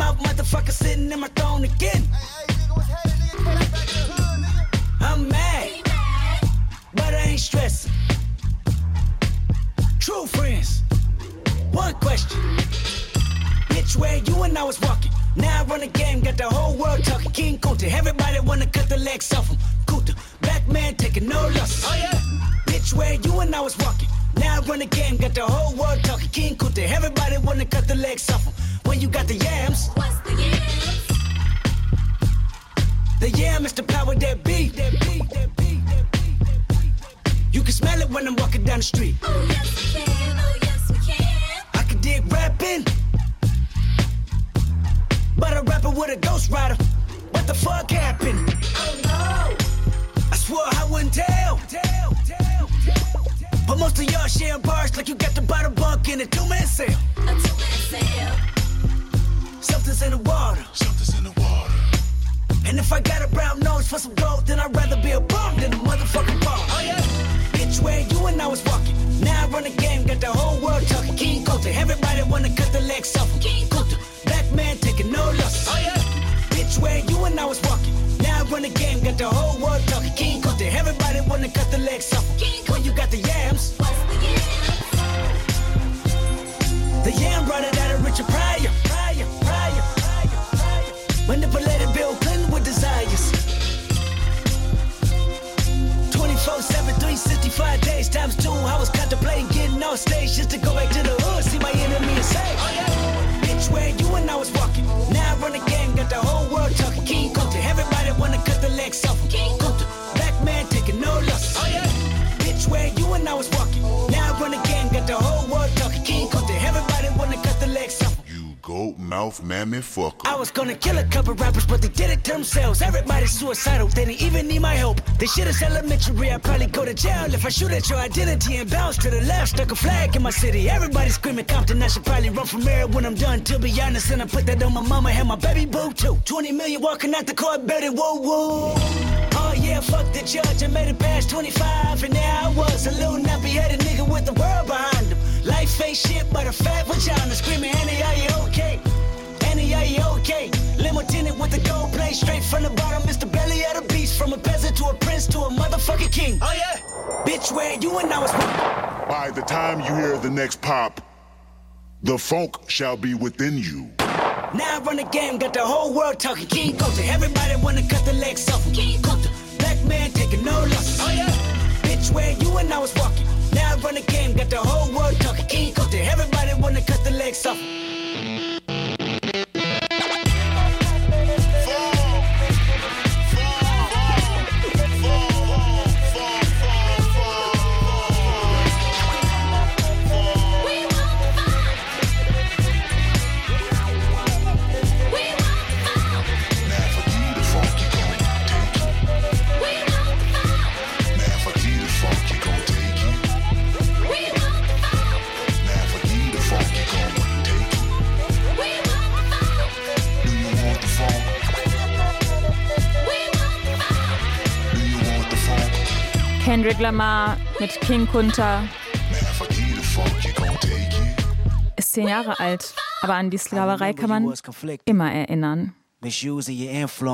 mouth, motherfucker, sitting in my throne again. Hey, nigga, what's happening? Nigga, pull that back to the hood, nigga. I'm mad, but I ain't stressing. True friends, one question. Bitch, where you and I was walking. Now I run the game, got the whole world talking. King Kunta, everybody wanna cut the legs off him. Kunta, black man taking no losses. Oh, yeah. Bitch, where you and I was walking. Now I run the game, got the whole world talking. King Kunta, everybody wanna cut the legs off him. When you got the yams. What's the yams? The yam is the power that be. You can smell it when I'm walking down the street. Oh yes we can, oh yes we can. I can dig rapping, but a rapper with a ghost rider. What the fuck happened? Oh no. I swore I wouldn't tell. But most of y'all share bars like you got the bottom bunk in a two-man sale. A two-man sale. Something's in the water. Something's in the water. And if I got a brown nose for some gold, then I'd rather be a bum than a motherfucking bum. Oh, yeah. Bitch, where you and I was walking. Now I run the game, got the whole world talking. King Kunta, everybody wanna cut the legs off him. King Kunta, black man taking no losses. Oh, yeah. Bitch, where you and I was walking. Now I run the game, got the whole world talking. King Kunta, everybody wanna cut the legs off him. King When you got the yams. What's the yams? The yam brought it out of Richard Pryor. Manipulated Bill Clinton with desires. 24/7, 365 days times 2. I was contemplating getting on stage just to go back to the hood, see my enemy and say, Oh, yeah. bitch, where you and I was walking. Now I run the game, got the whole world talking. King Kunta, everybody wanna cut the legs off him. King Kunta, black man taking no losses. Oh, yeah. Bitch, where you and I was walking. Now I run the game, got the whole world talking. King Kunta, everybody wanna cut the legs off him. Goat mouth mammy fucker. I was gonna kill a couple rappers, but they did it to themselves. Everybody's suicidal, they didn't even need my help. This shit is elementary, I'd probably go to jail if I shoot at your identity and bounce to the left. Stuck a flag in my city, everybody screaming Compton. I should probably run from here when I'm done, to be honest. And I put that on my mama and my baby boo too. 20 million walking out the court, better whoa whoa. Oh yeah, fuck the judge, I made it past 25. And there I was, a little nappy-headed nigga with the world behind him. Life ain't shit but a fat vagina. Screaming, Annie, are you okay? Annie, are you okay? Limo tinted with the gold plate. Straight from the bottom, Mr. Belly of the beast. From a peasant to a prince to a motherfucking king. Oh, yeah. Bitch, where you and I was... By the time you hear the next pop, the funk shall be within you. Now I run the game, got the whole world talking. King Kunta, everybody wanna cut the legs off him. King Kunta, black man taking no losses. Oh, yeah. Bitch, where you and I was walking. Now I run the game, got the whole world talking. King Kunta, everybody wanna cut the legs off him. Kendrick Lamar mit King Kunta. Ist 10 Jahre alt, aber an die Sklaverei kann man immer erinnern.